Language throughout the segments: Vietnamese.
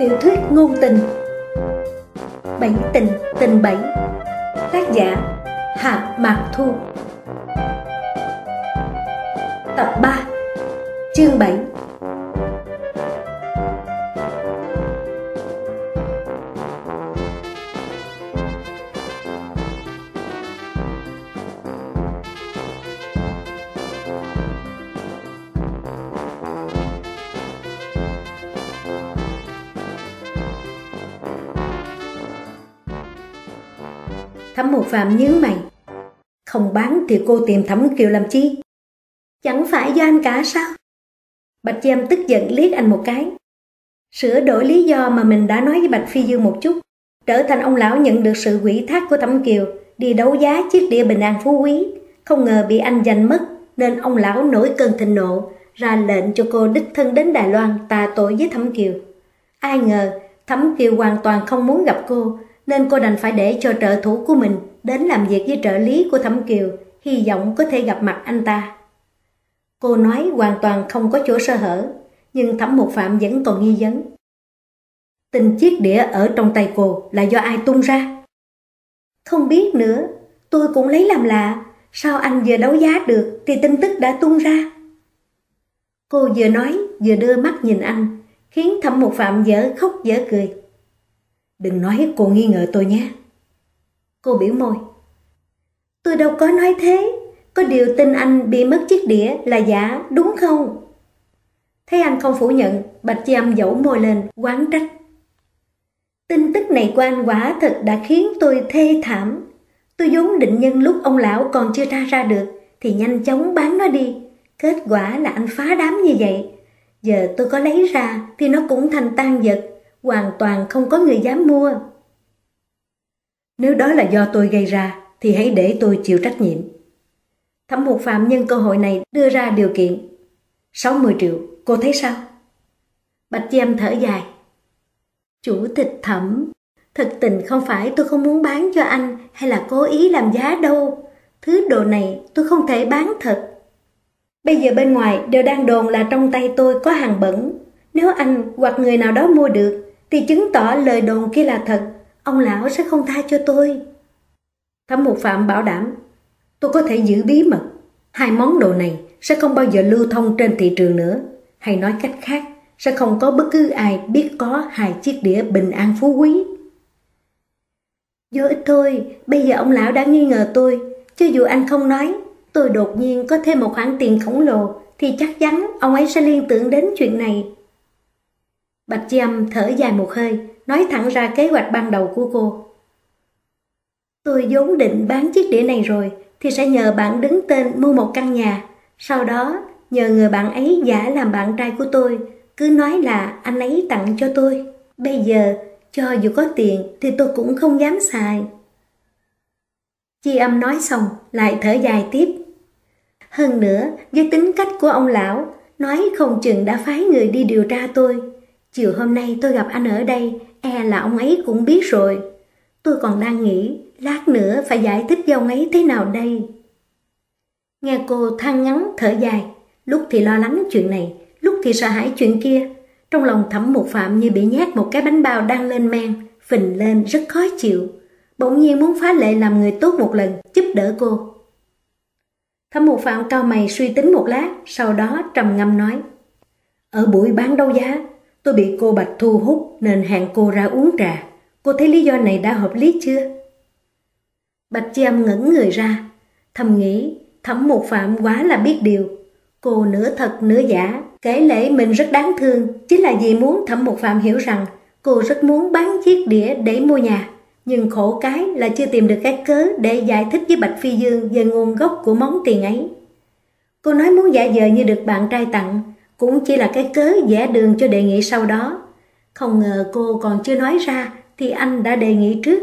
Tiểu thuyết ngôn tình Bảy tình tình bảy. Tác giả Hạ Mạc Thu. Tập 3, chương 7. Thẩm Một Phạm nhướng mày. Không bán thì cô tìm Thẩm Kiều làm chi? Chẳng phải do anh cả sao? Bạch Giam tức giận liếc anh một cái. Sửa đổi lý do mà mình đã nói với Bạch Phi Dương một chút, trở thành ông lão nhận được sự ủy thác của Thẩm Kiều đi đấu giá chiếc đĩa Bình An Phú Quý, không ngờ bị anh giành mất, nên ông lão nổi cơn thịnh nộ, ra lệnh cho cô đích thân đến Đài Loan tạ tội với Thẩm Kiều. Ai ngờ Thẩm Kiều hoàn toàn không muốn gặp cô, nên cô đành phải để cho trợ thủ của mình đến làm việc với trợ lý của Thẩm Kiều, hy vọng có thể gặp mặt anh ta. Cô nói hoàn toàn không có chỗ sơ hở, nhưng Thẩm Một Phạm vẫn còn nghi vấn. Tình chiếc đĩa ở trong tay cô là do ai tung ra? Không biết nữa, tôi cũng lấy làm lạ, sao anh vừa đấu giá được thì tin tức đã tung ra? Cô vừa nói vừa đưa mắt nhìn anh, khiến Thẩm Một Phạm dở khóc dở cười. Đừng nói cô nghi ngờ tôi nhé. Cô biểu môi. Tôi đâu có nói thế, có điều tin anh bị mất chiếc đĩa là giả, đúng không? Thấy anh không phủ nhận, Bạch Giam dẫu môi lên, oán trách. Tin tức này của anh quả thật đã khiến tôi thê thảm. Tôi vốn định nhân lúc ông lão còn chưa tra ra được thì nhanh chóng bán nó đi. Kết quả là anh phá đám như vậy. Giờ tôi có lấy ra thì nó cũng thành tang vật, hoàn toàn không có người dám mua. Nếu đó là do tôi gây ra thì hãy để tôi chịu trách nhiệm. Thẩm Một Phạm nhân cơ hội này đưa ra điều kiện. 60 triệu, cô thấy sao? Bạch Giam thở dài. Chủ tịch Thẩm, thật tình không phải tôi không muốn bán cho anh hay là cố ý làm giá đâu. Thứ đồ này tôi không thể bán thật. Bây giờ bên ngoài đều đang đồn là trong tay tôi có hàng bẩn. Nếu anh hoặc người nào đó mua được thì chứng tỏ lời đồn kia là thật, ông lão sẽ không tha cho tôi. Thẩm Một Phạm bảo đảm, tôi có thể giữ bí mật. Hai món đồ này sẽ không bao giờ lưu thông trên thị trường nữa. Hay nói cách khác, sẽ không có bất cứ ai biết có hai chiếc đĩa Bình An Phú Quý. Vô ích thôi, bây giờ ông lão đã nghi ngờ tôi. Cho dù anh không nói, tôi đột nhiên có thêm một khoản tiền khổng lồ thì chắc chắn ông ấy sẽ liên tưởng đến chuyện này. Bạch Giam thở dài một hơi, nói thẳng ra kế hoạch ban đầu của cô. Tôi vốn định bán chiếc đĩa này rồi thì sẽ nhờ bạn đứng tên mua một căn nhà. Sau đó nhờ người bạn ấy giả làm bạn trai của tôi, cứ nói là anh ấy tặng cho tôi. Bây giờ cho dù có tiền thì tôi cũng không dám xài. Chi Âm nói xong lại thở dài tiếp. Hơn nữa với tính cách của ông lão, nói không chừng đã phái người đi điều tra tôi. Chiều hôm nay tôi gặp anh ở đây, e là ông ấy cũng biết rồi. Tôi còn đang nghĩ lát nữa phải giải thích với ông ấy thế nào đây. Nghe cô than ngắn thở dài, lúc thì lo lắng chuyện này, lúc thì sợ hãi chuyện kia. Trong lòng Thẩm Một Phạm như bị nhét một cái bánh bao đang lên men, phình lên rất khó chịu. Bỗng nhiên muốn phá lệ làm người tốt một lần, giúp đỡ cô. Thẩm Một Phạm cau mày suy tính một lát, sau đó trầm ngâm nói. Ở buổi bán đấu giá, tôi bị cô Bạch thu hút nên hẹn cô ra uống trà. Cô thấy lý do này đã hợp lý chưa? Bạch Giam ngẩn người ra, thầm nghĩ Thẩm Một Phạm quá là biết điều. Cô nửa thật nửa giả, kể lể mình rất đáng thương, chính là vì muốn Thẩm Một Phạm hiểu rằng cô rất muốn bán chiếc đĩa để mua nhà. Nhưng khổ cái là chưa tìm được cái cớ để giải thích với Bạch Phi Dương về nguồn gốc của món tiền ấy. Cô nói muốn giả vờ như được bạn trai tặng, cũng chỉ là cái cớ vẽ đường cho đề nghị sau đó. Không ngờ cô còn chưa nói ra thì anh đã đề nghị trước.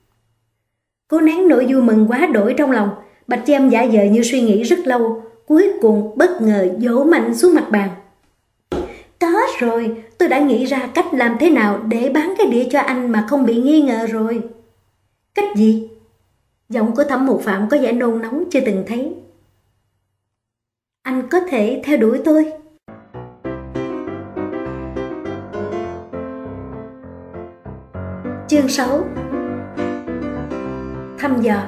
Cố nén nỗi vui mừng quá đổi trong lòng, Bạch Giam giả vờ như suy nghĩ rất lâu, cuối cùng bất ngờ vỗ mạnh xuống mặt bàn. Có rồi, tôi đã nghĩ ra cách làm thế nào để bán cái đĩa cho anh mà không bị nghi ngờ rồi. Cách gì? Giọng của Thẩm Một Phạm có vẻ nôn nóng chưa từng thấy. Anh có thể theo đuổi tôi. Chương 6. Thăm dò.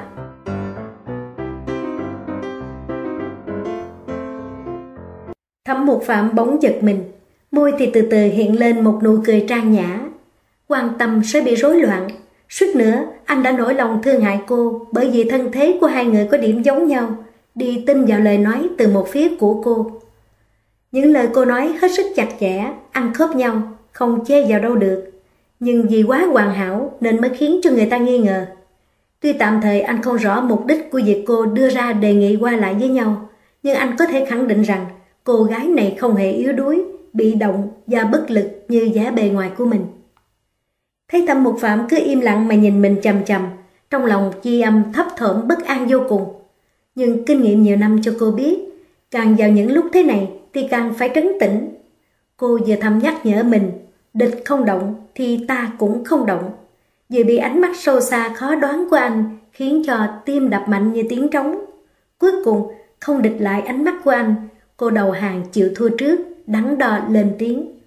Thẩm Mục Phạm bỗng giật mình, môi thì từ từ hiện lên một nụ cười trang nhã. Quan tâm sẽ bị rối loạn. Suýt nữa anh đã nỗi lòng thương hại cô bởi vì thân thế của hai người có điểm giống nhau, đi tin vào lời nói từ một phía của cô. Những lời cô nói hết sức chặt chẽ, ăn khớp nhau, không chê vào đâu được. Nhưng vì quá hoàn hảo nên mới khiến cho người ta nghi ngờ. Tuy tạm thời anh không rõ mục đích của việc cô đưa ra đề nghị qua lại với nhau, nhưng anh có thể khẳng định rằng cô gái này không hề yếu đuối, bị động và bất lực như vẻ bề ngoài của mình. Thấy Thẩm Mục Phạm cứ im lặng mà nhìn mình chằm chằm, trong lòng Chi Âm thấp thỏm bất an vô cùng. Nhưng kinh nghiệm nhiều năm cho cô biết, càng vào những lúc thế này thì càng phải trấn tĩnh. Cô vừa thầm nhắc nhở mình, địch không động thì ta cũng không động. Vừa bị ánh mắt sâu xa khó đoán của anh khiến cho tim đập mạnh như tiếng trống. Cuối cùng không địch lại ánh mắt của anh, cô đầu hàng chịu thua trước, đắn đo lên tiếng.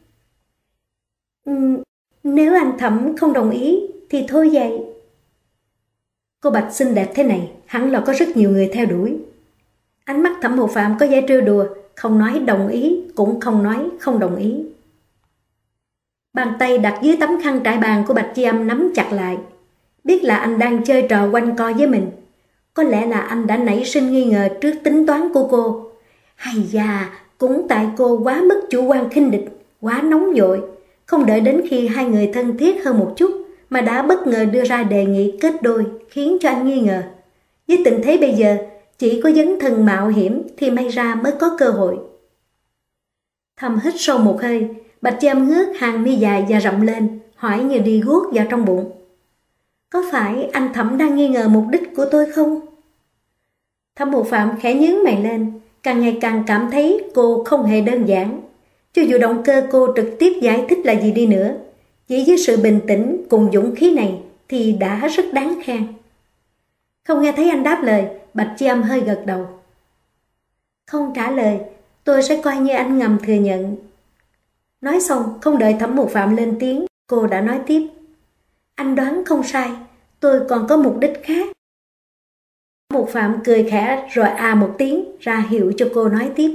Nếu anh Thẩm không đồng ý thì thôi vậy. Cô Bạch xinh đẹp thế này hẳn là có rất nhiều người theo đuổi. Ánh mắt Thẩm Mục Phạm có vẻ trêu đùa, không nói đồng ý cũng không nói không đồng ý. Bàn tay đặt dưới tấm khăn trải bàn của Bạch Chi Âm nắm chặt lại. Biết là anh đang chơi trò quanh co với mình. Có lẽ là anh đã nảy sinh nghi ngờ trước tính toán của cô. Hay da, cũng tại cô quá mức chủ quan khinh địch, quá nóng vội. Không đợi đến khi hai người thân thiết hơn một chút mà đã bất ngờ đưa ra đề nghị kết đôi, khiến cho anh nghi ngờ. Với tình thế bây giờ, chỉ có dấn thân mạo hiểm thì may ra mới có cơ hội. Thầm hít sâu một hơi, Bạch Chi Âm ngước hàng mi dài và rộng lên, hỏi như đi guốc vào trong bụng. Có phải anh Thẩm đang nghi ngờ mục đích của tôi không? Thẩm Mục Phạm khẽ nhướng mày lên, càng ngày càng cảm thấy cô không hề đơn giản. Cho dù động cơ cô trực tiếp giải thích là gì đi nữa, chỉ với sự bình tĩnh cùng dũng khí này thì đã rất đáng khen. Không nghe thấy anh đáp lời, Bạch Chi Âm hơi gật đầu. Không trả lời, tôi sẽ coi như anh ngầm thừa nhận. Nói xong, không đợi Thẩm Mục Phạm lên tiếng, cô đã nói tiếp. Anh đoán không sai, tôi còn có mục đích khác. Thẩm Mục Phạm cười khẽ rồi một tiếng ra hiệu cho cô nói tiếp.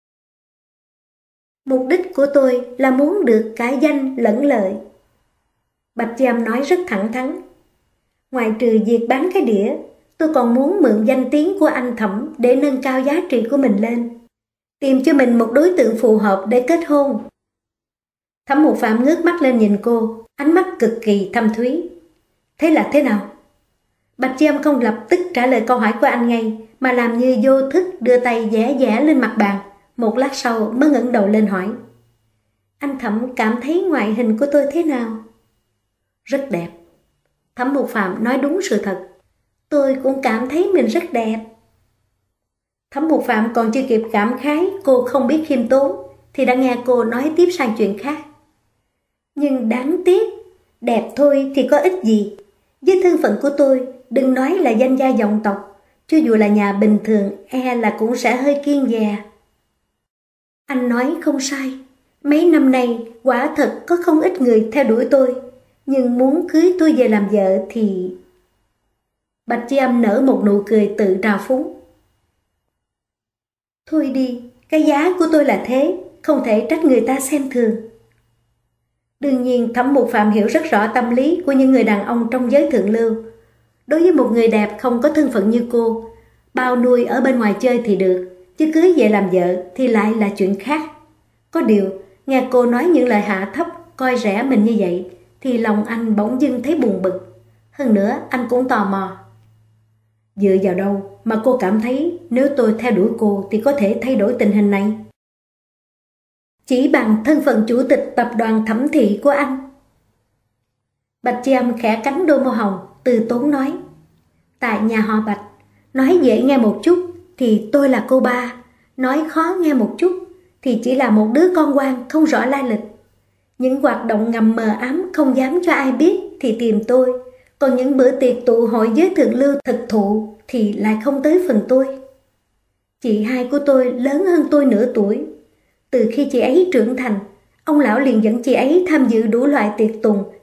Mục đích của tôi là muốn được cả danh lẫn lợi. Bạch Chi Âm nói rất thẳng thắn. Ngoài trừ việc bán cái đĩa, tôi còn muốn mượn danh tiếng của anh Thẩm để nâng cao giá trị của mình lên. Tìm cho mình một đối tượng phù hợp để kết hôn. Thẩm Mục Phạm ngước mắt lên nhìn cô, ánh mắt cực kỳ thâm thúy. Thế là thế nào? Bạch Chi Âm không lập tức trả lời câu hỏi của anh ngay, mà làm như vô thức đưa tay vẽ vẽ lên mặt bàn. Một lát sau mới ngẩng đầu lên hỏi. Anh Thẩm cảm thấy ngoại hình của tôi thế nào? Rất đẹp. Thẩm Mục Phạm nói đúng sự thật. Tôi cũng cảm thấy mình rất đẹp. Thẩm Mục Phạm còn chưa kịp cảm khái cô không biết khiêm tốn, thì đã nghe cô nói tiếp sang chuyện khác. Nhưng đáng tiếc, đẹp thôi thì có ích gì. Với thân phận của tôi, đừng nói là danh gia vọng tộc, cho dù là nhà bình thường là cũng sẽ hơi kiêng dè. Anh nói không sai, mấy năm nay quả thật có không ít người theo đuổi tôi, nhưng muốn cưới tôi về làm vợ thì... Bạch Chi Âm nở một nụ cười tự trào phúng. Thôi đi, cái giá của tôi là thế, không thể trách người ta xem thường. Đương nhiên Thẩm Mục Phạm hiểu rất rõ tâm lý của những người đàn ông trong giới thượng lưu. Đối với một người đẹp không có thân phận như cô, bao nuôi ở bên ngoài chơi thì được, chứ cưới về làm vợ thì lại là chuyện khác. Có điều, nghe cô nói những lời hạ thấp, coi rẻ mình như vậy, thì lòng anh bỗng dưng thấy buồn bực. Hơn nữa, anh cũng tò mò. Dựa vào đâu mà cô cảm thấy nếu tôi theo đuổi cô thì có thể thay đổi tình hình này? Chỉ bằng thân phận chủ tịch tập đoàn Thẩm thị của anh. Bạch Chi Âm khẽ cắn đôi môi hồng, từ tốn nói. Tại nhà họ Bạch, nói dễ nghe một chút thì tôi là cô ba, nói khó nghe một chút thì chỉ là một đứa con quan không rõ lai lịch. Những hoạt động ngầm mờ ám không dám cho ai biết thì tìm tôi, còn những bữa tiệc tụ hội giới thượng lưu thực thụ thì lại không tới phần tôi. Chị hai của tôi lớn hơn tôi nửa tuổi. Từ khi chị ấy trưởng thành, ông lão liền dẫn chị ấy tham dự đủ loại tiệc tùng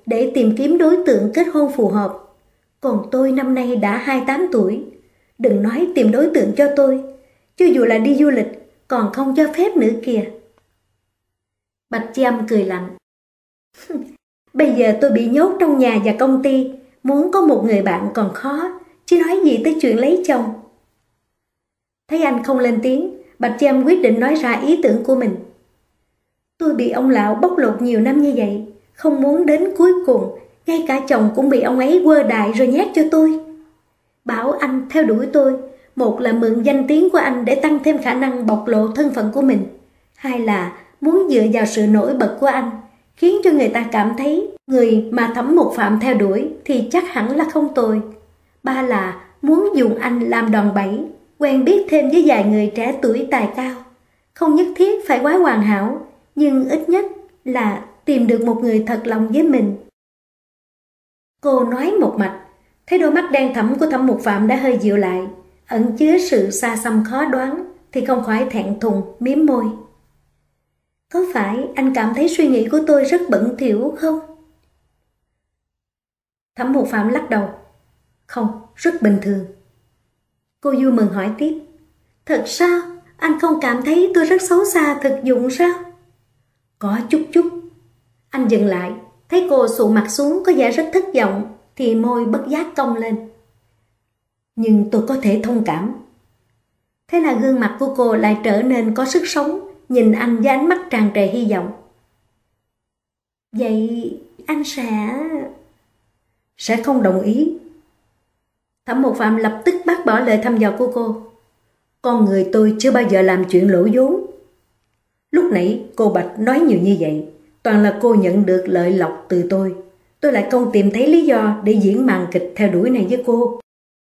để tìm kiếm đối tượng kết hôn phù hợp. Còn tôi năm nay đã 28 tuổi. Đừng nói tìm đối tượng cho tôi, cho dù là đi du lịch còn không cho phép nữa kìa. Bạch Chi Âm cười lạnh. Bây giờ tôi bị nhốt trong nhà và công ty, muốn có một người bạn còn khó, chứ nói gì tới chuyện lấy chồng. Thấy anh không lên tiếng, Bạch Chi Âm quyết định nói ra ý tưởng của mình. Tôi bị ông lão bóc lột nhiều năm như vậy, không muốn đến cuối cùng ngay cả chồng cũng bị ông ấy quơ đại rồi nhét cho tôi. Bảo anh theo đuổi tôi, một là mượn danh tiếng của anh để tăng thêm khả năng bộc lộ thân phận của mình, hai là muốn dựa vào sự nổi bật của anh, khiến cho người ta cảm thấy người mà Thẩm Mục Phạm theo đuổi thì chắc hẳn là không tồi. Ba là muốn dùng anh làm đòn bẩy, quen biết thêm với vài người trẻ tuổi tài cao. Không nhất thiết phải quá hoàn hảo, nhưng ít nhất là tìm được một người thật lòng với mình. Cô nói một mạch, thấy đôi mắt đen thẫm của Thẩm Mục Phạm đã hơi dịu lại, ẩn chứa sự xa xăm khó đoán, thì không khỏi thẹn thùng mím môi. Có phải anh cảm thấy suy nghĩ của tôi rất bẩn thỉu không? Thẩm Mục Phạm lắc đầu. Không, rất bình thường. Cô vui mừng hỏi tiếp. Thật sao? Anh không cảm thấy tôi rất xấu xa thực dụng sao? Có chút chút. Anh dừng lại, thấy cô sụ mặt xuống có vẻ rất thất vọng, thì môi bất giác cong lên. Nhưng tôi có thể thông cảm. Thế là gương mặt của cô lại trở nên có sức sống, nhìn anh với ánh mắt tràn trề hy vọng. Vậy anh sẽ không đồng ý. Thẩm Mục Phạm lập tức bác bỏ lời thăm dò của cô. Con người tôi chưa bao giờ làm chuyện lỗ vốn. Lúc nãy cô Bạch nói nhiều như vậy, toàn là cô nhận được lợi lộc từ tôi. Tôi lại không tìm thấy lý do để diễn màn kịch theo đuổi này với cô.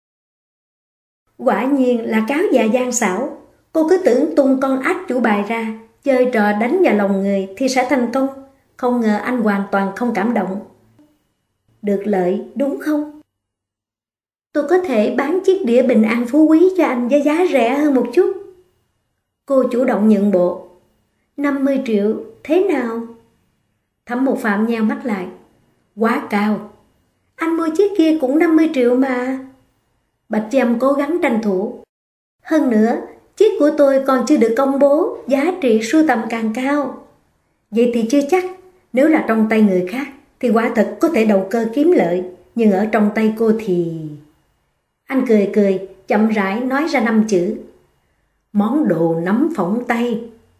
Quả nhiên là cáo già gian xảo. Cô cứ tưởng tung con ác chủ bài ra, chơi trò đánh vào lòng người thì sẽ thành công. Không ngờ anh hoàn toàn không cảm động. Được lợi, đúng không? Tôi có thể bán chiếc đĩa bình an phú quý cho anh với giá rẻ hơn một chút. Cô chủ động nhượng bộ. 50 triệu, thế nào? Thẩm Mục Phạm nheo mắt lại. Quá cao. Anh mua chiếc kia cũng 50 triệu mà. Bạch Chi Âm cố gắng tranh thủ. Hơn nữa, chiếc của tôi còn chưa được công bố, giá trị sưu tầm càng cao. Vậy thì chưa chắc, nếu là trong tay người khác thì quả thật có thể đầu cơ kiếm lợi, nhưng ở trong tay cô thì... Anh cười cười, chậm rãi nói ra 5 chữ. Món đồ nắm phỏng tay.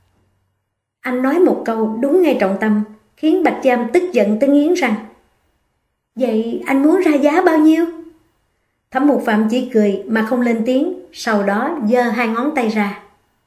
Anh nói một câu đúng ngay trọng tâm, khiến Bạch Chi Âm tức giận tới nghiến răng. Vậy anh muốn ra giá bao nhiêu? Thẩm Mục Phạm chỉ cười mà không lên tiếng, sau đó giơ 2 ngón tay ra.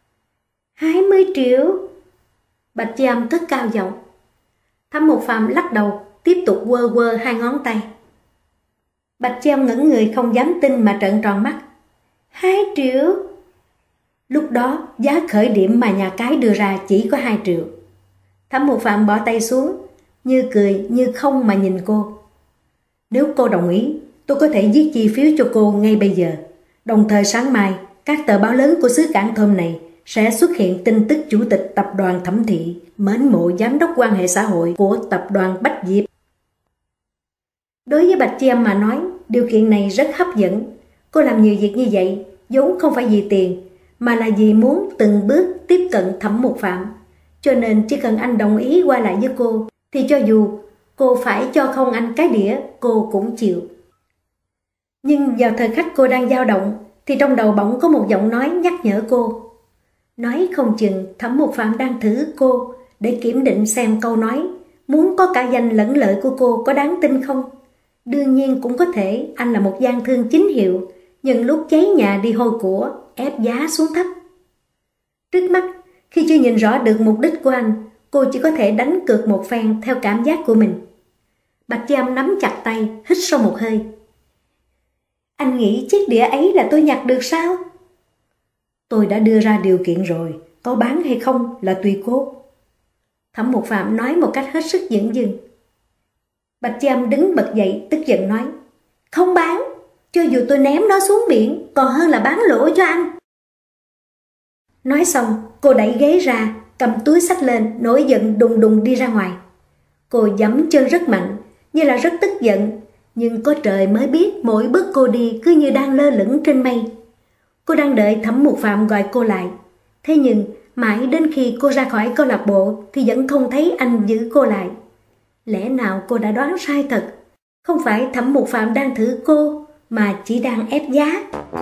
20 triệu. Bạch Chi Âm cất cao giọng. Thẩm Mục Phạm lắc đầu, tiếp tục quơ quơ 2 ngón tay. Bạch Chi Âm ngẩn người không dám tin mà trợn tròn mắt. 2 triệu. Lúc đó giá khởi điểm mà nhà cái đưa ra chỉ có 2 triệu. Thẩm Mục Phạm bỏ tay xuống, như cười như không mà nhìn cô. Nếu cô đồng ý, tôi có thể viết chi phiếu cho cô ngay bây giờ. Đồng thời sáng mai, các tờ báo lớn của xứ Cảng Thơm này sẽ xuất hiện tin tức chủ tịch tập đoàn Thẩm Thị mến mộ giám đốc quan hệ xã hội của tập đoàn Bách Diệp. Đối với Bạch Chi Âm mà nói, điều kiện này rất hấp dẫn. Cô làm nhiều việc như vậy, vốn không phải vì tiền, mà là vì muốn từng bước tiếp cận Thẩm Mục Phạm. Cho nên chỉ cần anh đồng ý qua lại với cô, thì cho dù cô phải cho không anh cái đĩa, cô cũng chịu. Nhưng vào thời khắc cô đang dao động, thì trong đầu bỗng có một giọng nói nhắc nhở cô. Nói không chừng Thẩm Mục Phạm đang thử cô để kiểm định xem câu nói muốn có cả danh lẫn lợi của cô có đáng tin không. Đương nhiên cũng có thể anh là một gian thương chính hiệu, nhân lúc cháy nhà đi hôi của, ép giá xuống thấp. Trước mắt, khi chưa nhìn rõ được mục đích của anh, cô chỉ có thể đánh cược một phen theo cảm giác của mình. Bạch Chi Âm nắm chặt tay, hít sâu một hơi. Anh nghĩ chiếc đĩa ấy là tôi nhặt được sao? Tôi đã đưa ra điều kiện rồi, có bán hay không là tùy cô. Thẩm Mục Phạm nói một cách hết sức dửng dưng. Bạch Chi Âm đứng bật dậy tức giận nói. Không bán, cho dù tôi ném nó xuống biển còn hơn là bán lỗ cho anh. Nói xong, cô đẩy ghế ra, cầm túi xách lên, nổi giận đùng đùng đi ra ngoài. Cô giẫm chân rất mạnh, như là rất tức giận, nhưng có trời mới biết mỗi bước cô đi cứ như đang lơ lửng trên mây. Cô đang đợi Thẩm Mục Phạm gọi cô lại, thế nhưng mãi đến khi cô ra khỏi câu lạc bộ thì vẫn không thấy anh giữ cô lại. Lẽ nào cô đã đoán sai thật? Không phải Thẩm Mục Phạm đang thử cô, mà chỉ đang ép giá.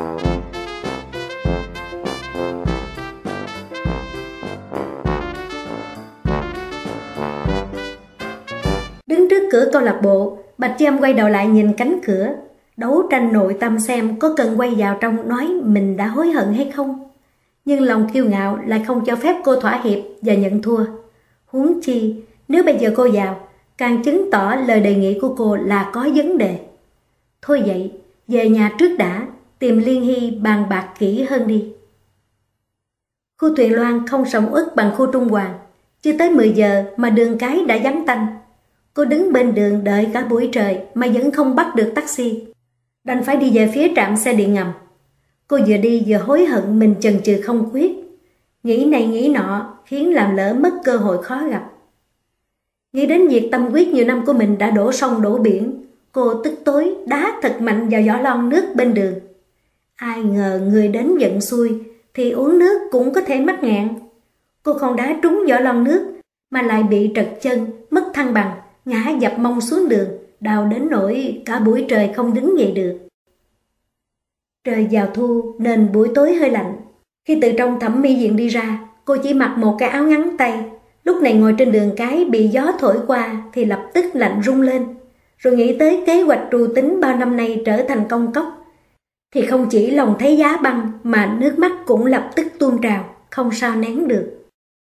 Đứng trước cửa câu lạc bộ, Bạch Chi Âm quay đầu lại nhìn cánh cửa, đấu tranh nội tâm xem có cần quay vào trong nói mình đã hối hận hay không. Nhưng lòng kiêu ngạo lại không cho phép cô thỏa hiệp và nhận thua. Huống chi, nếu bây giờ cô vào, càng chứng tỏ lời đề nghị của cô là có vấn đề. Thôi vậy, về nhà trước đã, tìm Liên Hy bàn bạc kỹ hơn đi. Khu Tuyền Loan không sầm uất bằng khu Trung Hoàng. Chưa tới 10 giờ mà đường cái đã vắng tanh. Cô đứng bên đường đợi cả buổi trời mà vẫn không bắt được taxi. Đành phải đi về phía trạm xe điện ngầm. Cô vừa đi vừa hối hận mình chần chừ không quyết. Nghĩ này nghĩ nọ khiến làm lỡ mất cơ hội khó gặp. Nghĩ đến việc tâm huyết nhiều năm của mình đã đổ sông đổ biển, cô tức tối đá thật mạnh vào giỏ lon nước bên đường. Ai ngờ người đến giận xui thì uống nước cũng có thể mắc nghẹn. Cô không đá trúng giỏ lon nước mà lại bị trật chân, mất thăng bằng, ngã dập mông xuống đường, đau đến nỗi cả buổi trời không đứng dậy được. Trời vào thu nên buổi tối hơi lạnh. Khi từ trong thẩm mỹ viện đi ra, cô chỉ mặc một cái áo ngắn tay. Lúc này ngồi trên đường cái bị gió thổi qua thì lập tức lạnh run lên. Rồi nghĩ tới kế hoạch trù tính bao năm nay trở thành công cốc, thì không chỉ lòng thấy giá băng mà nước mắt cũng lập tức tuôn trào, không sao nén được.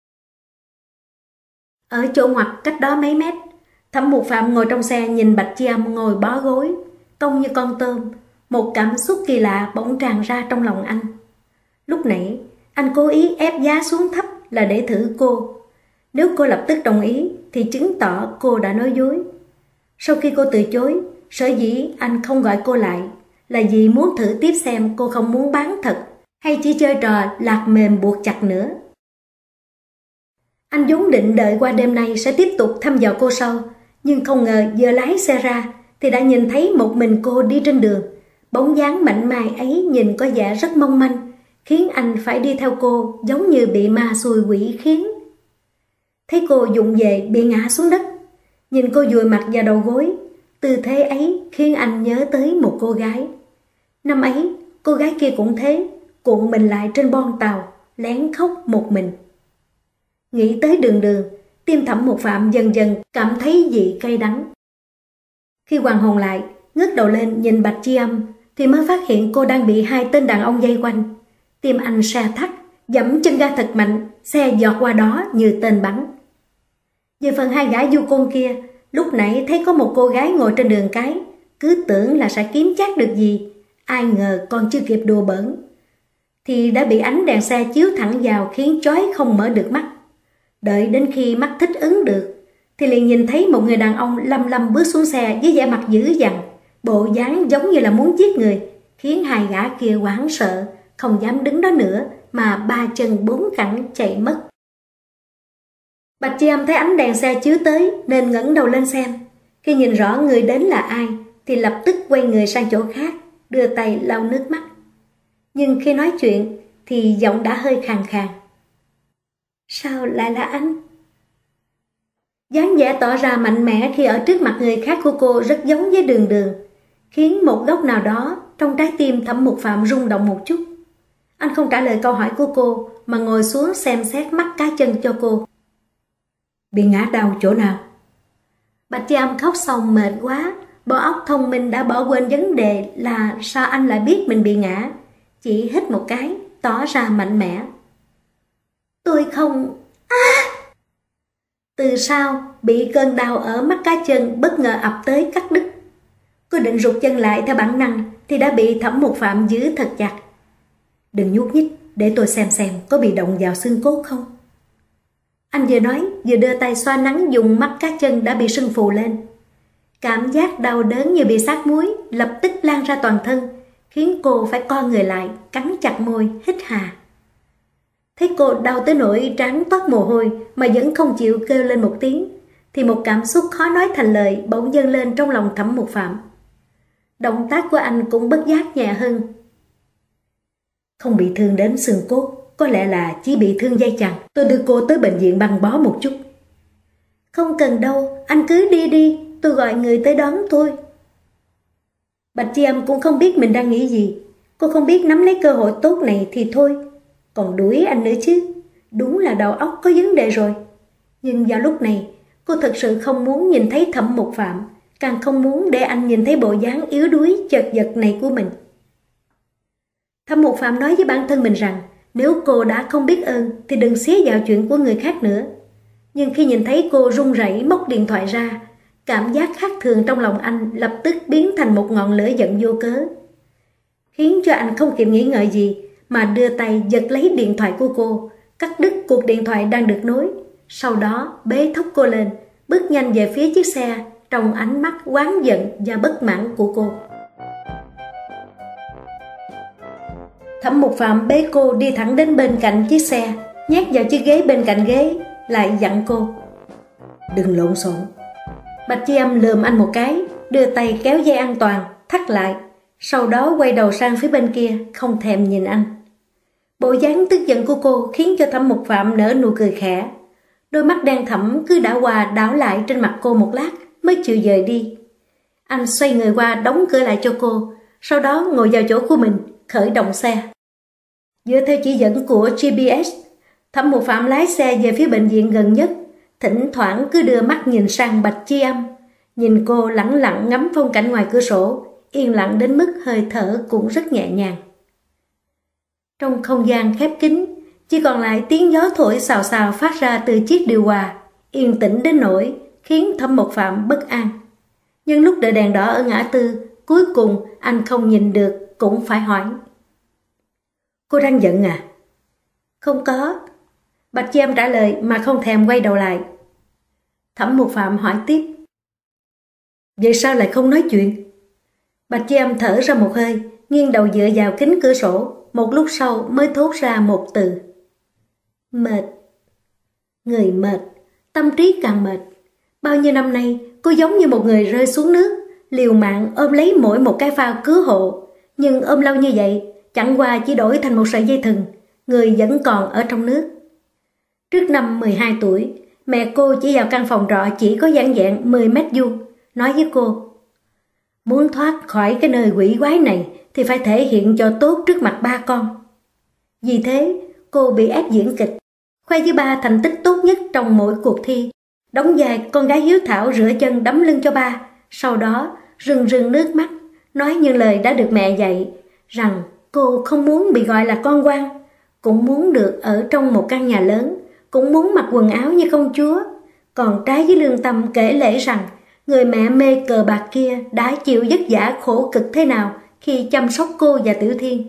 Ở chỗ ngoặt cách đó mấy mét, Thẩm Mục Phạm ngồi trong xe nhìn Bạch Chi Âm ngồi bó gối, cong như con tôm. Một cảm xúc kỳ lạ bỗng tràn ra trong lòng anh. Lúc nãy, anh cố ý ép giá xuống thấp là để thử cô. Nếu cô lập tức đồng ý thì chứng tỏ cô đã nói dối. Sau khi cô từ chối, sở dĩ anh không gọi cô lại là vì muốn thử tiếp xem cô không muốn bán thật hay chỉ chơi trò lạc mềm buộc chặt nữa. Anh vốn định đợi qua đêm nay sẽ tiếp tục thăm dò cô sau, nhưng không ngờ vừa lái xe ra thì đã nhìn thấy một mình cô đi trên đường. Bóng dáng mảnh mai ấy nhìn có vẻ rất mong manh, khiến anh phải đi theo cô giống như bị ma xui quỷ khiến. Thấy cô vụng về bị ngã xuống đất, nhìn cô vùi mặt vào đầu gối, tư thế ấy khiến anh nhớ tới một cô gái. Năm ấy, cô gái kia cũng thế, cuộn mình lại trên bon tàu, lén khóc một mình. Nghĩ tới đường đường, tim Thẩm Mục Phạm dần dần cảm thấy vị cay đắng. Khi hoàn hồn lại, ngước đầu lên nhìn Bạch Chi Âm, thì mới phát hiện cô đang bị hai tên đàn ông vây quanh. Tim anh sa thắt, giẫm chân ga thật mạnh, xe giọt qua đó như tên bắn. Về phần hai gã du côn kia, lúc nãy thấy có một cô gái ngồi trên đường cái, cứ tưởng là sẽ kiếm chắc được gì, ai ngờ còn chưa kịp đùa bỡn thì đã bị ánh đèn xe chiếu thẳng vào khiến chói không mở được mắt. Đợi đến khi mắt thích ứng được thì liền nhìn thấy một người đàn ông lăm lăm bước xuống xe với vẻ mặt dữ dằn, bộ dáng giống như là muốn giết người, khiến hai gã kia hoảng sợ, không dám đứng đó nữa mà ba chân bốn cẳng chạy mất. Bạch Chi Âm thấy ánh đèn xe chiếu tới nên ngẩng đầu lên xem. Khi nhìn rõ người đến là ai thì lập tức quay người sang chỗ khác, đưa tay lau nước mắt. Nhưng khi nói chuyện thì giọng đã hơi khàn khàn. Sao lại là anh? Dáng vẻ tỏ ra mạnh mẽ khi ở trước mặt người khác của cô rất giống với đường đường, khiến một góc nào đó trong trái tim Thẩm Mục Phạm rung động một chút. Anh không trả lời câu hỏi của cô mà ngồi xuống xem xét mắt cá chân cho cô. Bị ngã đau chỗ nào? Bạch Chi Âm khóc xong mệt quá, bộ óc thông minh đã bỏ quên vấn đề là sao anh lại biết mình bị ngã. Chỉ hít một cái, tỏ ra mạnh mẽ. Tôi không... Từ sau, bị cơn đau ở mắt cá chân bất ngờ ập tới cắt đứt. Cô định rụt chân lại theo bản năng thì đã bị Thẩm Mục Phạm giữ thật chặt. Đừng nhúc nhích, để tôi xem có bị động vào xương cốt không. Anh vừa nói vừa đưa tay xoa nắng dùng mắt cá chân đã bị sưng phù lên. Cảm giác đau đớn như bị sát muối lập tức lan ra toàn thân, khiến cô phải co người lại, cắn chặt môi, hít hà. Thấy cô đau tới nỗi trán toát mồ hôi mà vẫn không chịu kêu lên một tiếng, thì một cảm xúc khó nói thành lời bỗng dâng lên trong lòng Thẩm Mục Phạm. Động tác của anh cũng bất giác nhẹ hơn. Không bị thương đến xương cốt, có lẽ là chỉ bị thương dây chằng. Tôi đưa cô tới bệnh viện băng bó một chút. Không cần đâu, anh cứ đi đi, tôi gọi người tới đón tôi. Bạch Chi Âm cũng không biết mình đang nghĩ gì. Cô không biết nắm lấy cơ hội tốt này thì thôi, còn đuổi anh nữa chứ. Đúng là đầu óc có vấn đề rồi. Nhưng vào lúc này, cô thật sự không muốn nhìn thấy Thẩm Mục Phạm, càng không muốn để anh nhìn thấy bộ dáng yếu đuối chật vật này của mình. Thẩm Mục Phạm nói với bản thân mình rằng nếu cô đã không biết ơn thì đừng xía vào chuyện của người khác nữa. Nhưng khi nhìn thấy cô run rẩy móc điện thoại ra, cảm giác khác thường trong lòng anh lập tức biến thành một ngọn lửa giận vô cớ, khiến cho anh không kịp nghĩ ngợi gì mà đưa tay giật lấy điện thoại của cô, cắt đứt cuộc điện thoại đang được nối. Sau đó bế thốc cô lên, bước nhanh về phía chiếc xe trong ánh mắt oán giận và bất mãn của cô. Thẩm Mục Phạm bế cô đi thẳng đến bên cạnh chiếc xe, nhét vào chiếc ghế bên cạnh ghế, lại dặn cô: đừng lộn xộn. Bạch Chi Âm lườm anh một cái, đưa tay kéo dây an toàn, thắt lại, sau đó quay đầu sang phía bên kia, không thèm nhìn anh. Bộ dáng tức giận của cô khiến cho Thẩm Mục Phạm nở nụ cười khẽ. Đôi mắt đen thẫm cứ đảo qua đảo lại trên mặt cô một lát mới chịu dời đi. Anh xoay người qua đóng cửa lại cho cô, sau đó ngồi vào chỗ của mình, khởi động xe. Dựa theo chỉ dẫn của GPS, Thẩm Mục Phạm lái xe về phía bệnh viện gần nhất, thỉnh thoảng cứ đưa mắt nhìn sang Bạch Chi Âm, nhìn cô lẳng lặng ngắm phong cảnh ngoài cửa sổ, yên lặng đến mức hơi thở cũng rất nhẹ nhàng. Trong không gian khép kín, chỉ còn lại tiếng gió thổi xào xào phát ra từ chiếc điều hòa, yên tĩnh đến nỗi khiến Thẩm Mục Phạm bất an. Nhưng lúc đợi đèn đỏ ở ngã tư, cuối cùng anh không nhìn được cũng phải hỏi: cô đang giận à? Không có. Bạch Chi Âm trả lời mà không thèm quay đầu lại. Thẩm Mục Phạm hỏi tiếp: vậy sao lại không nói chuyện? Bạch Chi Âm thở ra một hơi, nghiêng đầu dựa vào kính cửa sổ, một lúc sau mới thốt ra một từ: mệt. Người mệt, tâm trí càng mệt. Bao nhiêu năm nay, cô giống như một người rơi xuống nước, liều mạng ôm lấy mỗi một cái phao cứu hộ. Nhưng ôm lâu như vậy, chẳng qua chỉ đổi thành một sợi dây thừng, người vẫn còn ở trong nước. Trước năm 12 tuổi, mẹ cô chỉ vào căn phòng trọ chỉ có dáng dạng 10 mét vuông, nói với cô: muốn thoát khỏi cái nơi quỷ quái này thì phải thể hiện cho tốt trước mặt ba con. Vì thế, cô bị ép diễn kịch, khoe với ba thành tích tốt nhất trong mỗi cuộc thi, đóng vai con gái hiếu thảo rửa chân đấm lưng cho ba, sau đó rưng rưng nước mắt, nói những lời đã được mẹ dạy, rằng cô không muốn bị gọi là con quan, cũng muốn được ở trong một căn nhà lớn, cũng muốn mặc quần áo như công chúa. Còn trái với lương tâm kể lể rằng người mẹ mê cờ bạc kia đã chịu vất vả khổ cực thế nào khi chăm sóc cô và Tiểu Thiên.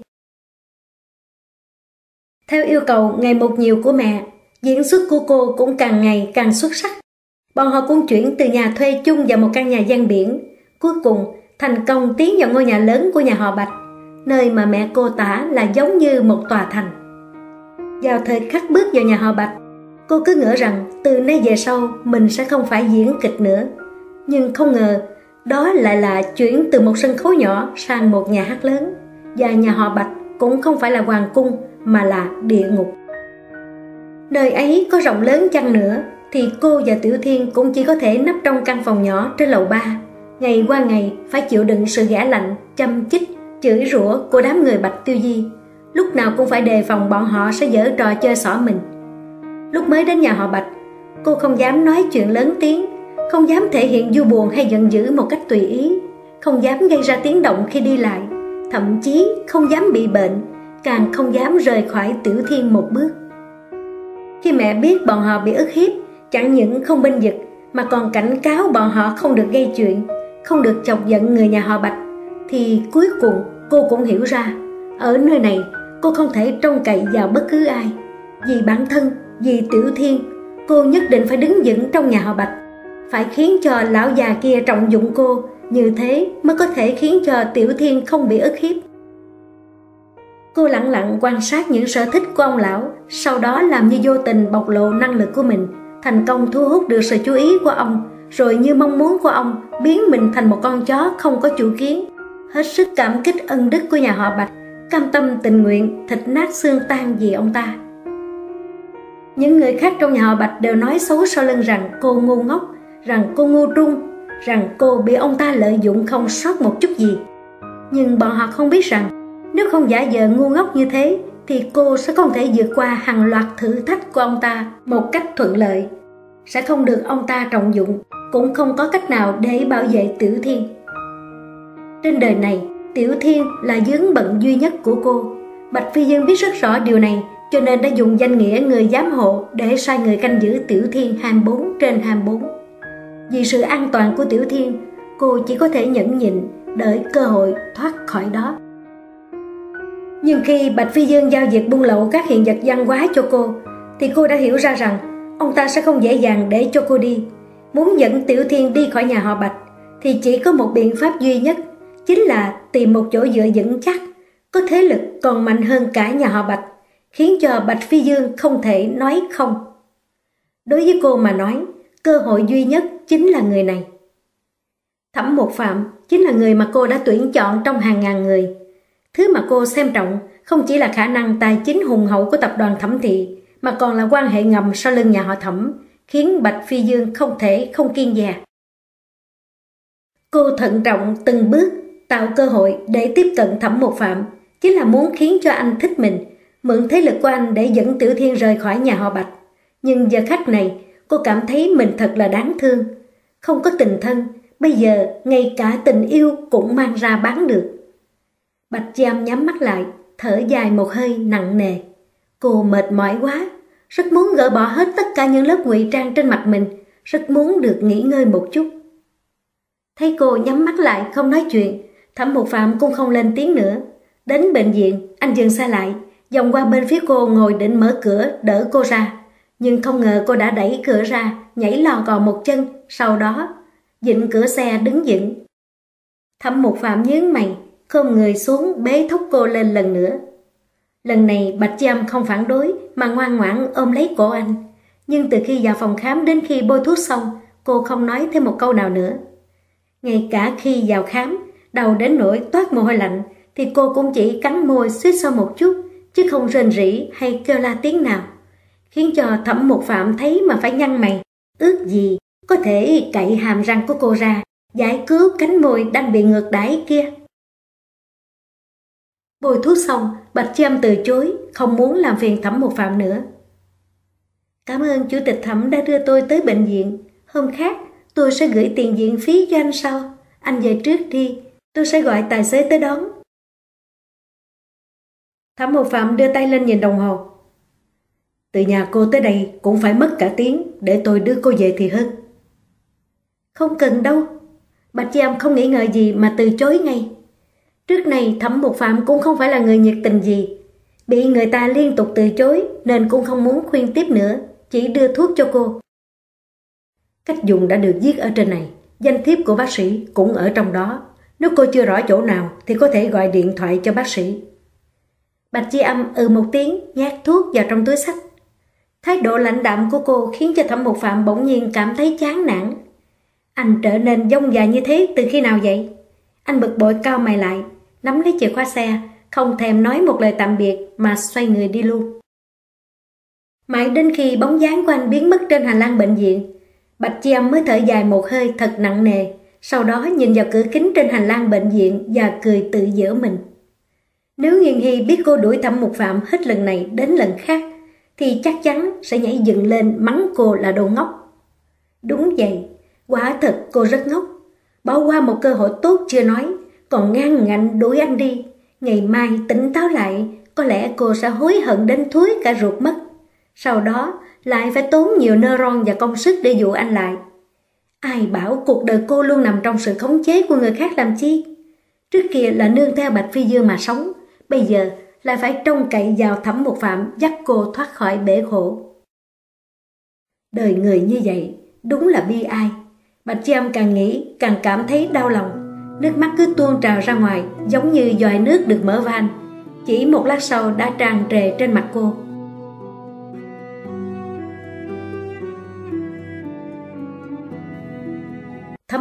Theo yêu cầu ngày một nhiều của mẹ, diễn xuất của cô cũng càng ngày càng xuất sắc. Bọn họ cũng chuyển từ nhà thuê chung vào một căn nhà ven biển, cuối cùng thành công tiến vào ngôi nhà lớn của nhà họ Bạch, nơi mà mẹ cô tả là giống như một tòa thành. Vào thời khắc bước vào nhà họ Bạch, cô cứ ngỡ rằng từ nay về sau mình sẽ không phải diễn kịch nữa. Nhưng không ngờ, đó lại là chuyển từ một sân khấu nhỏ sang một nhà hát lớn, và nhà họ Bạch cũng không phải là hoàng cung mà là địa ngục. Nơi ấy có rộng lớn chăng nữa thì cô và Tiểu Thiên cũng chỉ có thể nấp trong căn phòng nhỏ trên lầu 3, ngày qua ngày phải chịu đựng sự ghẻ lạnh, châm chích, chửi rủa của đám người Bạch Tiêu Di. Lúc nào cũng phải đề phòng bọn họ sẽ giở trò chơi xỏ mình. Lúc mới đến nhà họ Bạch, cô không dám nói chuyện lớn tiếng, không dám thể hiện vui buồn hay giận dữ một cách tùy ý, không dám gây ra tiếng động khi đi lại, thậm chí không dám bị bệnh, càng không dám rời khỏi Tiểu Thiên một bước. Khi mẹ biết bọn họ bị ức hiếp, chẳng những không bênh vực mà còn cảnh cáo bọn họ không được gây chuyện, không được chọc giận người nhà họ Bạch, thì cuối cùng cô cũng hiểu ra, ở nơi này cô không thể trông cậy vào bất cứ ai. Vì bản thân, vì Tiểu Thiên, cô nhất định phải đứng vững trong nhà họ Bạch, phải khiến cho lão già kia trọng dụng cô, như thế mới có thể khiến cho Tiểu Thiên không bị ức hiếp. Cô lặng lặng quan sát những sở thích của ông lão, sau đó làm như vô tình bộc lộ năng lực của mình, thành công thu hút được sự chú ý của ông, rồi như mong muốn của ông biến mình thành một con chó không có chủ kiến. Hết sức cảm kích ân đức của nhà họ Bạch, cam tâm tình nguyện thịt nát xương tan vì ông ta. Những người khác trong nhà họ Bạch đều nói xấu sau lưng rằng cô ngu ngốc, rằng cô ngu trung, rằng cô bị ông ta lợi dụng không sót một chút gì. Nhưng bọn họ không biết rằng nếu không giả vờ ngu ngốc như thế thì cô sẽ không thể vượt qua hàng loạt thử thách của ông ta một cách thuận lợi, sẽ không được ông ta trọng dụng, cũng không có cách nào để bảo vệ Tiểu Thiên. Trên đời này, Tiểu Thiên là vướng bận duy nhất của cô. Bạch Phi Dương biết rất rõ điều này, cho nên đã dùng danh nghĩa người giám hộ để sai người canh giữ Tiểu Thiên 24/24. Vì sự an toàn của Tiểu Thiên, cô chỉ có thể nhẫn nhịn đợi cơ hội thoát khỏi đó. Nhưng khi Bạch Phi Dương giao việc buôn lậu các hiện vật văn hóa cho cô, thì cô đã hiểu ra rằng ông ta sẽ không dễ dàng để cho cô đi. Muốn dẫn Tiểu Thiên đi khỏi nhà họ Bạch thì chỉ có một biện pháp duy nhất, chính là tìm một chỗ dựa vững chắc, có thế lực còn mạnh hơn cả nhà họ Bạch, khiến cho Bạch Phi Dương không thể nói không. Đối với cô mà nói, cơ hội duy nhất chính là người này. Thẩm Một Phạm chính là người mà cô đã tuyển chọn trong hàng ngàn người. Thứ mà cô xem trọng không chỉ là khả năng tài chính hùng hậu của tập đoàn Thẩm Thị, mà còn là quan hệ ngầm sau lưng nhà họ Thẩm, khiến Bạch Phi Dương không thể không kiêng dè. Cô thận trọng từng bước tạo cơ hội để tiếp cận Thẩm Một Phạm, chính là muốn khiến cho anh thích mình, mượn thế lực của anh để dẫn Tiểu Thiên rời khỏi nhà họ Bạch. Nhưng giờ khắc này, cô cảm thấy mình thật là đáng thương. Không có tình thân, bây giờ ngay cả tình yêu cũng mang ra bán được. Bạch Giam nhắm mắt lại, thở dài một hơi nặng nề. Cô mệt mỏi quá, rất muốn gỡ bỏ hết tất cả những lớp ngụy trang trên mặt mình, rất muốn được nghỉ ngơi một chút. Thấy cô nhắm mắt lại không nói chuyện, Thẩm Một Phạm cũng không lên tiếng nữa. Đến bệnh viện, anh dừng xe lại, vòng qua bên phía cô ngồi định mở cửa đỡ cô ra. Nhưng không ngờ cô đã đẩy cửa ra, nhảy lò cò một chân, sau đó vịn cửa xe đứng vững. Thẩm Một Phạm nhướng mày, khom người xuống bế thúc cô lên lần nữa. Lần này Bạch Giam không phản đối mà ngoan ngoãn ôm lấy cổ anh. Nhưng từ khi vào phòng khám đến khi bôi thuốc xong, cô không nói thêm một câu nào nữa. Ngay cả khi vào khám, đầu đến nỗi toát mồ hôi lạnh, thì cô cũng chỉ cắn môi suýt xoa một chút, chứ không rên rỉ hay kêu la tiếng nào, khiến cho Thẩm Một Phạm thấy mà phải nhăn mày, ước gì có thể cạy hàm răng của cô ra, giải cứu cánh môi đang bị ngược đãi kia. Bôi thuốc xong, Bạch Giam từ chối, không muốn làm phiền Thẩm Một Phạm nữa. Cảm ơn Chủ tịch Thẩm đã đưa tôi tới bệnh viện. Hôm khác, tôi sẽ gửi tiền viện phí cho anh sau. Anh về trước đi, tôi sẽ gọi tài xế tới đón. Thẩm Một Phạm đưa tay lên nhìn đồng hồ. Từ nhà cô tới đây cũng phải mất cả tiếng, để tôi đưa cô về thì hơn. Không cần đâu. Bạch Giam không nghĩ ngợi gì mà từ chối ngay. Trước này Thẩm Một Phạm cũng không phải là người nhiệt tình gì, bị người ta liên tục từ chối nên cũng không muốn khuyên tiếp nữa, chỉ đưa thuốc cho cô. Cách dùng đã được viết ở trên này, danh thiếp của bác sĩ cũng ở trong đó. Nếu cô chưa rõ chỗ nào thì có thể gọi điện thoại cho bác sĩ. Bạch Chi Âm một tiếng, nhét thuốc vào trong túi xách. Thái độ lãnh đạm của cô khiến cho Thẩm Một Phạm bỗng nhiên cảm thấy chán nản. Anh trở nên dông dài như thế từ khi nào vậy? Anh bực bội cau mày lại, nắm lấy chìa khóa xe, không thèm nói một lời tạm biệt mà xoay người đi luôn. Mãi đến khi bóng dáng của anh biến mất trên hành lang bệnh viện, Bạch Chi Âm mới thở dài một hơi thật nặng nề, sau đó nhìn vào cửa kính trên hành lang bệnh viện và cười tự giễu mình. Nếu Nghiên Hy biết cô đuổi Thẩm Một Phạm hết lần này đến lần khác, thì chắc chắn sẽ nhảy dựng lên mắng cô là đồ ngốc. Đúng vậy, quả thật cô rất ngốc. Bỏ qua một cơ hội tốt chưa nói, còn ngang ngạnh đuổi anh đi. Ngày mai tỉnh táo lại, có lẽ cô sẽ hối hận đến thúi cả ruột mất. Sau đó lại phải tốn nhiều neuron và công sức để dụ anh lại. Ai bảo cuộc đời cô luôn nằm trong sự khống chế của người khác làm chi? Trước kia là nương theo Bạch Phi Dương mà sống, bây giờ lại phải trông cậy vào Thẩm Một Phạm dắt cô thoát khỏi bể khổ. Đời người như vậy đúng là bi ai. Bạch Chi Âm càng nghĩ càng cảm thấy đau lòng, nước mắt cứ tuôn trào ra ngoài giống như vòi nước được mở van. Chỉ một lát sau đã tràn trề trên mặt cô.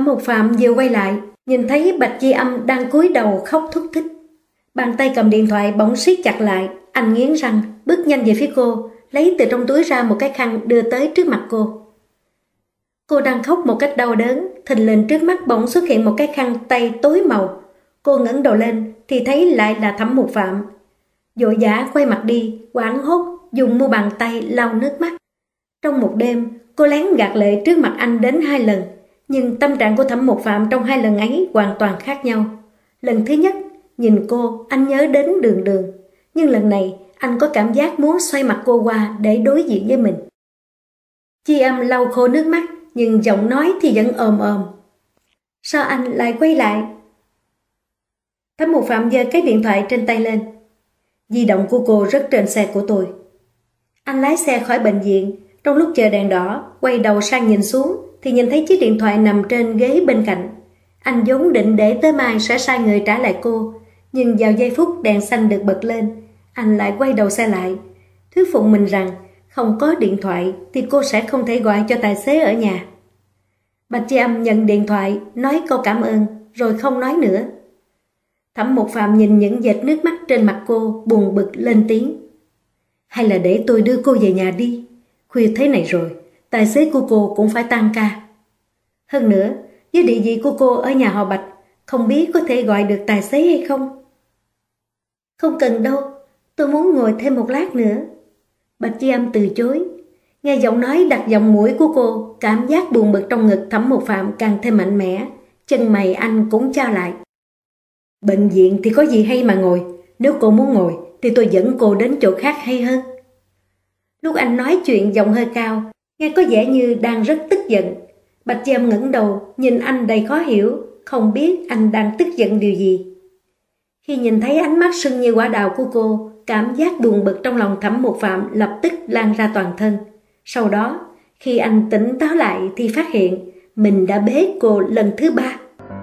Thẩm Mục Phạm vừa quay lại, nhìn thấy Bạch Di Âm đang cúi đầu khóc thút thít. Bàn tay cầm điện thoại bỗng siết chặt lại, anh nghiến răng, bước nhanh về phía cô, lấy từ trong túi ra một cái khăn đưa tới trước mặt cô. Cô đang khóc một cách đau đớn, thình lình trước mắt bỗng xuất hiện một cái khăn tay tối màu. Cô ngẩng đầu lên thì thấy lại là Thẩm Mục Phạm. Vội vã quay mặt đi, hoảng hốt dùng mu bàn tay lau nước mắt. Trong một đêm, cô lén gạt lệ trước mặt anh đến 2 lần, nhưng tâm trạng của Thẩm Mục Phạm trong 2 lần ấy hoàn toàn khác nhau. Lần thứ nhất, nhìn cô, anh nhớ đến Đường Đường, nhưng lần này anh có cảm giác muốn xoay mặt cô qua để đối diện với mình. Chi Âm lau khô nước mắt, nhưng giọng nói thì vẫn ồm ồm. Sao anh lại quay lại? Thẩm Mục Phạm giơ cái điện thoại trên tay lên. Di động của cô rất trên xe của tôi. Anh lái xe khỏi bệnh viện, trong lúc chờ đèn đỏ, quay đầu sang nhìn xuống thì nhìn thấy chiếc điện thoại nằm trên ghế bên cạnh. Anh vốn định để tới mai sẽ sai người trả lại cô, nhưng vào giây phút đèn xanh được bật lên, anh lại quay đầu xe lại, thuyết phục mình rằng không có điện thoại thì cô sẽ không thể gọi cho tài xế ở nhà. Bạch Chi Âm nhận điện thoại, nói câu cảm ơn, rồi không nói nữa. Thẩm Mục Phạm nhìn những vệt nước mắt trên mặt cô, buồn bực lên tiếng. Hay là để tôi đưa cô về nhà đi, khuya thế này rồi, tài xế của cô cũng phải tan ca. Hơn nữa, với địa vị của cô ở nhà họ Bạch, không biết có thể gọi được tài xế hay không? Không cần đâu, tôi muốn ngồi thêm một lát nữa. Bạch Chi Âm từ chối. Nghe giọng nói đặt giọng mũi của cô, cảm giác buồn bực trong ngực Thẩm Mục Phạm càng thêm mạnh mẽ, chân mày anh cũng chau lại. Bệnh viện thì có gì hay mà ngồi, nếu cô muốn ngồi thì tôi dẫn cô đến chỗ khác hay hơn. Lúc anh nói chuyện giọng hơi cao, nghe có vẻ như đang rất tức giận. Bạch Chi Âm ngẩng đầu, nhìn anh đầy khó hiểu, không biết anh đang tức giận điều gì. Khi nhìn thấy ánh mắt sưng như quả đào của cô, cảm giác buồn bực trong lòng Thẩm Mục Phạm lập tức lan ra toàn thân. Sau đó, khi anh tỉnh táo lại thì phát hiện mình đã bế cô lần thứ 3.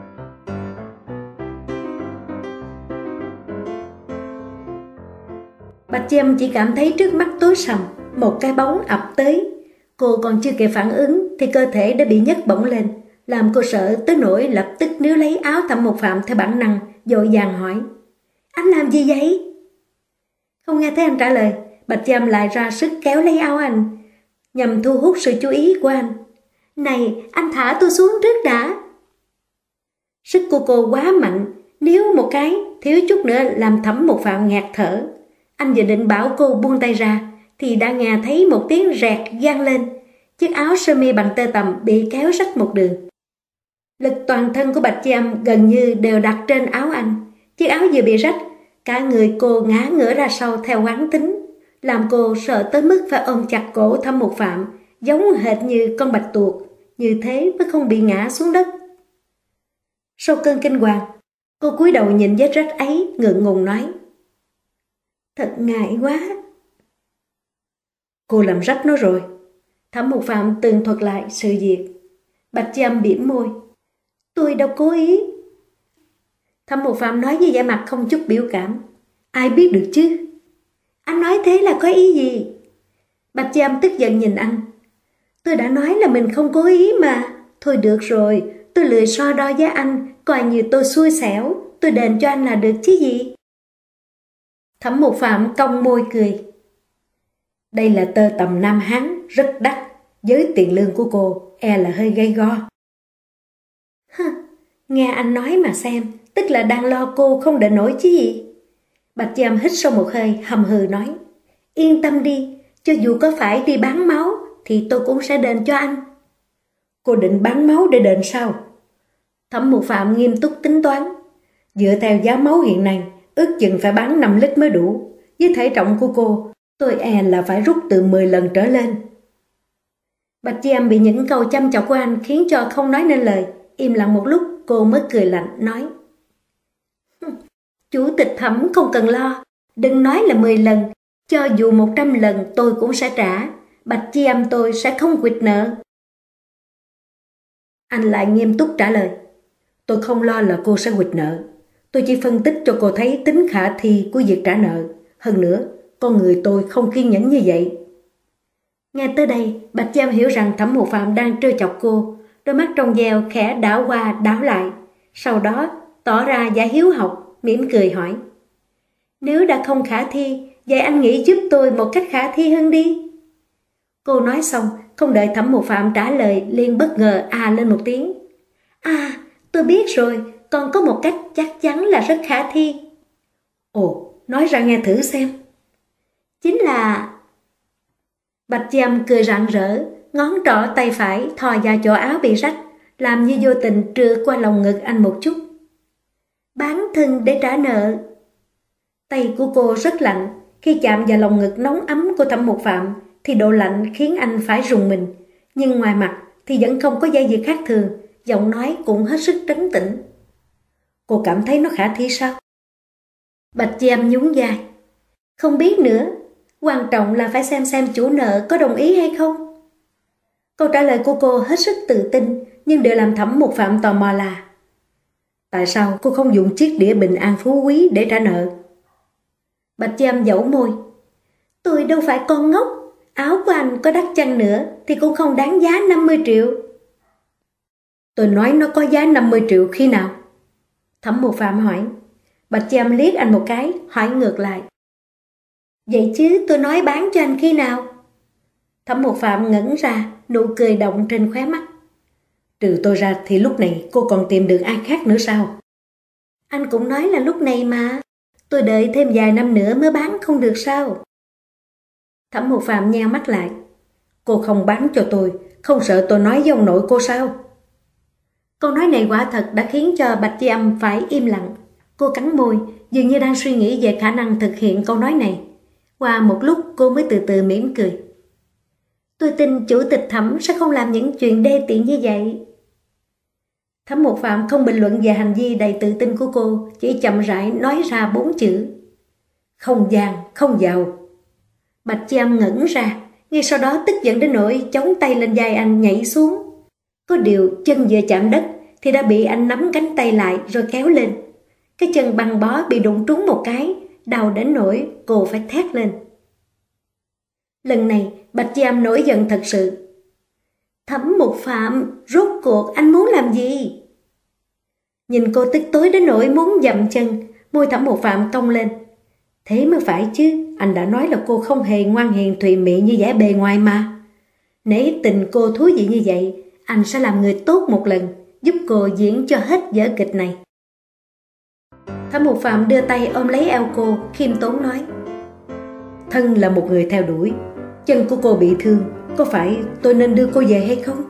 Bạch Chi Âm chỉ cảm thấy trước mắt tối sầm, một cái bóng ập tới. Cô còn chưa kịp phản ứng thì cơ thể đã bị nhấc bổng lên, làm cô sợ tới nỗi lập tức níu lấy áo Thẩm Mục Phạm theo bản năng, vội vàng hỏi. Anh làm gì vậy? Không nghe thấy anh trả lời, Bạch Chi Âm lại ra sức kéo lấy áo anh, nhằm thu hút sự chú ý của anh. Này, anh thả tôi xuống trước đã. Sức của cô quá mạnh, níu một cái, thiếu chút nữa làm Thẩm Mục Phạm ngạt thở. Anh vừa định bảo cô buông tay ra, thì đã nghe thấy một tiếng rẹt vang lên. Chiếc áo sơ mi bằng tơ tằm bị kéo rách một đường. Lực toàn thân của Bạch Chi Âm gần như đều đặt trên áo anh. Chiếc áo vừa bị rách, cả người cô ngã ngửa ra sau theo quán tính, làm cô sợ tới mức phải ôm chặt cổ Thẩm Mục Phạm, giống hệt như con bạch tuộc, như thế mới không bị ngã xuống đất. Sau cơn kinh hoàng, cô cúi đầu nhìn vết rách ấy, ngượng ngùng nói. Thật ngại quá. Cô làm rách nó rồi. Thẩm Mục Phạm tường thuật lại sự việc. Bạch Chi Âm bĩm môi. Tôi đâu cố ý. Thẩm Mục Phạm nói với vẻ mặt không chút biểu cảm. Ai biết được chứ? Anh nói thế là có ý gì? Bạch Chi Âm tức giận nhìn anh. Tôi đã nói là mình không cố ý mà. Thôi được rồi, tôi lười so đo với anh, coi như tôi xui xẻo, tôi đền cho anh là được chứ gì. Thẩm Mục Phạm cong môi cười. Đây là tơ tằm Nam Hán, rất đắt, với tiền lương của cô, e là hơi gay go. Nghe anh nói mà xem, tức là đang lo cô không đợi nổi chứ gì. Bạch Chi Âm hít sâu một hơi, hầm hừ nói. Yên tâm đi, cho dù có phải đi bán máu, thì tôi cũng sẽ đền cho anh. Cô định bán máu để đền sao? Thẩm Mục Phạm nghiêm túc tính toán. Dựa theo giá máu hiện nay, ước chừng phải bán 5 lít mới đủ. Với thể trọng của cô, tôi e là phải rút từ 10 lần trở lên. Bạch Chi Âm bị những câu chăm chọc của anh khiến cho không nói nên lời. Im lặng một lúc, cô mới cười lạnh, nói. Chủ tịch Thẩm không cần lo. Đừng nói là 10 lần. Cho dù 100 lần tôi cũng sẽ trả. Bạch Chi Âm tôi sẽ không quỵt nợ. Anh lại nghiêm túc trả lời. Tôi không lo là cô sẽ quỵt nợ. Tôi chỉ phân tích cho cô thấy tính khả thi của việc trả nợ. Hơn nữa, con người tôi không kiên nhẫn như vậy. Nghe tới đây, Bạch Chi Âm hiểu rằng Thẩm Mục Phạm đang trêu chọc cô. đôi mắt trong veo khẽ đảo qua đảo lại, sau đó tỏ ra vẻ hiếu học, mỉm cười hỏi. Nếu đã không khả thi, vậy anh nghĩ giúp tôi một cách khả thi hơn đi. Cô nói xong, không đợi Thẩm Mục Phạm trả lời, liền bất ngờ lên một tiếng. Tôi biết rồi, còn có một cách chắc chắn là rất khả thi. Ồ, nói ra nghe thử xem. Chính là... Bạch Dâm cười rạng rỡ, ngón trỏ tay phải thò vào chỗ áo bị rách, làm như vô tình trượt qua lòng ngực anh một chút. Bán thân để trả nợ. Tay của cô rất lạnh, khi chạm vào lòng ngực nóng ấm của Thẩm Mục Phạm thì độ lạnh khiến anh phải rùng mình, nhưng ngoài mặt thì vẫn không có dây gì khác thường, giọng nói cũng hết sức trấn tĩnh. Cô cảm thấy nó khả thi sao? Bạch Dâm nhún vai. Không biết nữa, quan trọng là phải xem chủ nợ có đồng ý hay không. Câu trả lời của cô hết sức tự tin, nhưng điều làm Thẩm Mục Phạm tò mò là tại sao cô không dùng chiếc đĩa bình an phú quý để trả nợ? Bạch Dâm dẫu môi. Tôi đâu phải con ngốc, áo của anh có đắt chăng nữa thì cũng không đáng giá 50 triệu. Tôi nói nó có giá 50 triệu khi nào? Thẩm Mục Phạm hỏi. Bạch Dâm liếc anh một cái, hỏi ngược lại. Vậy chứ tôi nói bán cho anh khi nào? Thẩm Mục Phạm ngẩn ra, nụ cười động trên khóe mắt. Trừ tôi ra thì lúc này cô còn tìm được ai khác nữa sao? Anh cũng nói là lúc này mà. Tôi đợi thêm vài năm nữa mới bán không được sao? Thẩm Mục Phạm nheo mắt lại. Cô không bán cho tôi, không sợ tôi nói với ông nội cô sao? Câu nói này quả thật đã khiến cho Bạch Dâm phải im lặng. Cô cắn môi, dường như đang suy nghĩ về khả năng thực hiện câu nói này. Qua một lúc cô mới từ từ mỉm cười. Tôi tin chủ tịch Thẩm sẽ không làm những chuyện đê tiện như vậy. Thẩm Mục Phạm không bình luận về hành vi đầy tự tin của cô, chỉ chậm rãi nói ra 4 chữ. Không gian, không giàu. Bạch Dâm ngẩn ra, ngay sau đó tức giận đến nỗi chống tay lên vai anh nhảy xuống. Có điều chân vừa chạm đất thì đã bị anh nắm cánh tay lại rồi kéo lên. Cái chân băng bó bị đụng trúng một cái, đau đến nỗi cô phải thét lên. Lần này Bạch Dâm nổi giận thật sự. Thẩm Mục Phạm, rốt cuộc anh muốn làm gì? Nhìn cô tức tối đến nỗi muốn dậm chân, môi Thẩm Mục Phạm cong lên. Thế mới phải chứ, anh đã nói là cô không hề ngoan hiền thùy mị như vẻ bề ngoài mà. Nể tình cô thú vị như vậy, anh sẽ làm người tốt một lần, giúp cô diễn cho hết vở kịch này. Thẩm Mục Phạm đưa tay ôm lấy eo cô, khiêm tốn nói. Thân là một người theo đuổi, chân của cô bị thương, có phải tôi nên đưa cô về hay không?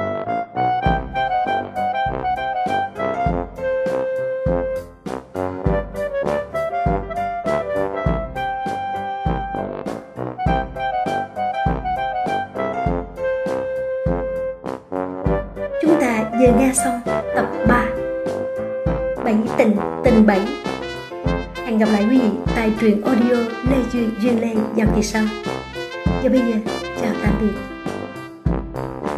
Chúng ta vừa nghe xong tập 3 Bảy tình, tình 7. Hẹn gặp lại quý vị tại truyện audio Lê Duyên Lê vào kỳ sau. Và bây giờ, chào tạm biệt.